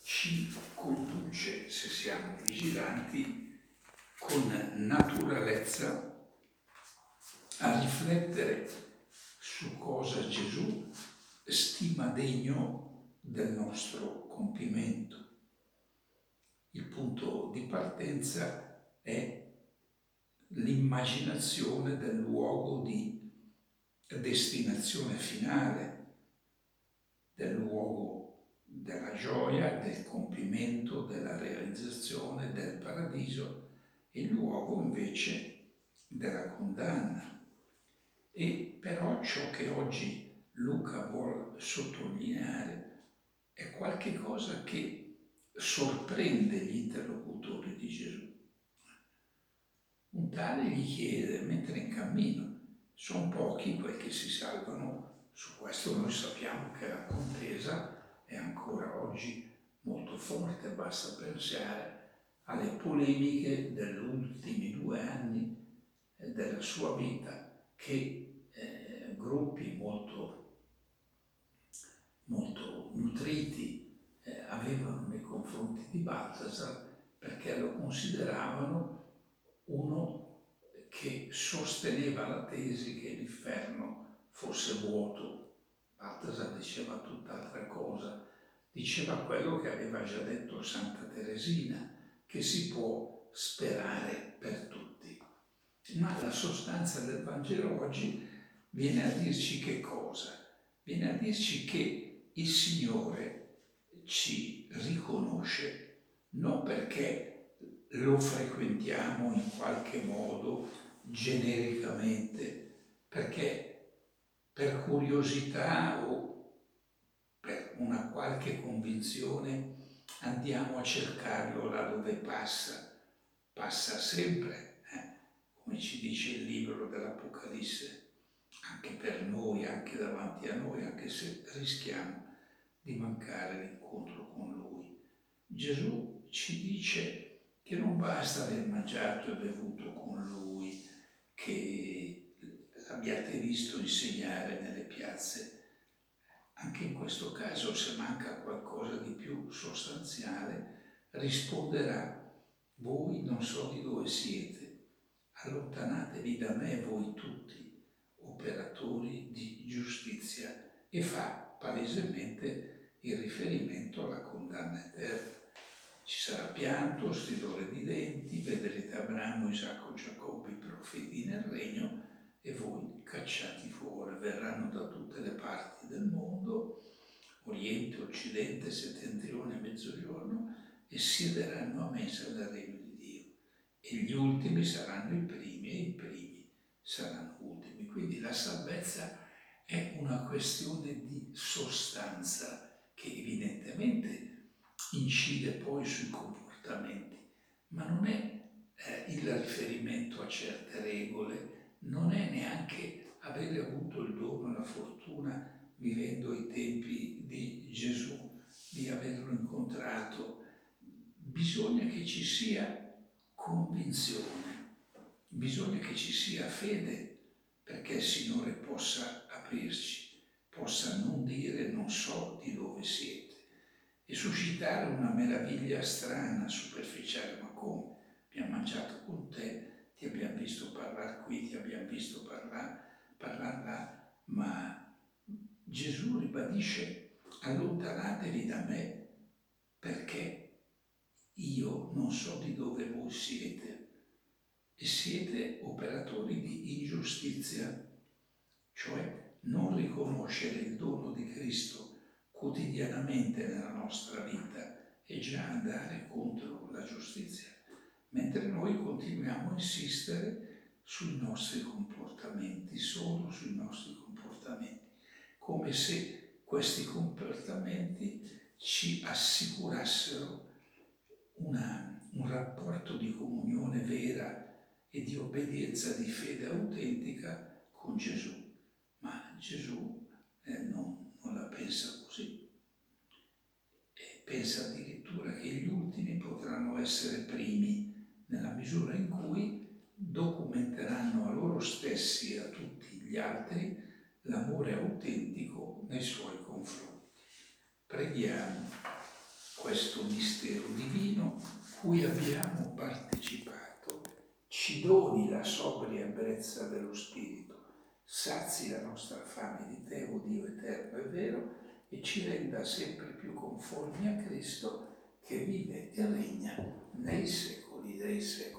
ci conduce, se siamo vigilanti, con naturalezza a riflettere su cosa Gesù stima degno del nostro compimento. Il punto di partenza è l'immaginazione del luogo di destinazione finale, del luogo della gioia, del compimento, della realizzazione, del paradiso, e il luogo invece della condanna. E però ciò che oggi Luca vuol sottolineare è qualche cosa che sorprende gli interlocutori di Gesù. Un tale gli chiede, mentre in cammino, sono pochi quei che si salvano. Su questo noi sappiamo che la contesa è ancora oggi molto forte, basta pensare alle polemiche degli ultimi 2 anni della sua vita, che gruppi molto nutriti avevano nei confronti di Baltasar, perché lo consideravano uno che sosteneva la tesi che l'inferno fosse vuoto. Baltasar diceva tutt'altra cosa, diceva quello che aveva già detto Santa Teresina, che si può sperare per tutti. Ma la sostanza del Vangelo oggi viene a dirci che cosa? Viene a dirci che il Signore ci riconosce non perché lo frequentiamo in qualche modo genericamente, perché per curiosità o per una qualche convinzione andiamo a cercarlo là dove passa sempre, come ci dice il libro dell'Apocalisse, anche per noi, anche davanti a noi, anche se rischiamo di mancare l'incontro con Lui. Gesù ci dice che non basta aver mangiato e bevuto con Lui, che l'abbiate visto insegnare nelle piazze. Anche in questo caso, se manca qualcosa di più sostanziale, risponderà: voi non so di dove siete, allontanatevi da me voi tutti, operatori di giustizia, e fa palesemente il riferimento alla condanna eterna. Ci sarà pianto, stridore di denti, vedrete Abramo, Isacco, Giacobbe, i profeti nel regno, e voi cacciati fuori. Verranno da tutte le parti del mondo, Oriente, Occidente, Settentrione, Mezzogiorno, e siederanno a mesa del regno di Dio. E gli ultimi saranno i primi, e i primi saranno ultimi. Quindi la salvezza è una questione di sostanza che evidentemente incide poi sui comportamenti, ma non è il riferimento a certe regole, non è neanche avere avuto il dono e la fortuna, vivendo ai tempi di Gesù, di averlo incontrato. Bisogna che ci sia convinzione, bisogna che ci sia fede, perché il Signore possa aprirci, possa non dire non so di dove siete, e suscitare una meraviglia strana, superficiale. Ma come? Abbiamo mangiato con te, ti abbiamo visto parlare qui, ti abbiamo visto parlare là, ma Gesù ribadisce: allontanatevi da me, perché io non so di dove voi siete, e siete operatori di ingiustizia, cioè non riconoscere il dono di Cristo quotidianamente nella nostra vita è già andare contro la giustizia, mentre noi continuiamo a insistere sui nostri comportamenti, solo sui nostri comportamenti, come se questi comportamenti ci assicurassero un rapporto di comunione vera e di obbedienza, di fede autentica con Gesù. Ma Gesù non la pensa così, e pensa addirittura che gli ultimi potranno essere primi, nella misura in cui documenteranno a loro stessi e a tutti gli altri l'amore autentico nei suoi confronti. Preghiamo. questo mistero divino cui abbiamo partecipato, ci doni la sobria ebbrezza dello Spirito, sazi la nostra fame di te, o Dio eterno e vero, e ci renda sempre più conformi a Cristo, che vive e regna nei secoli dei secoli.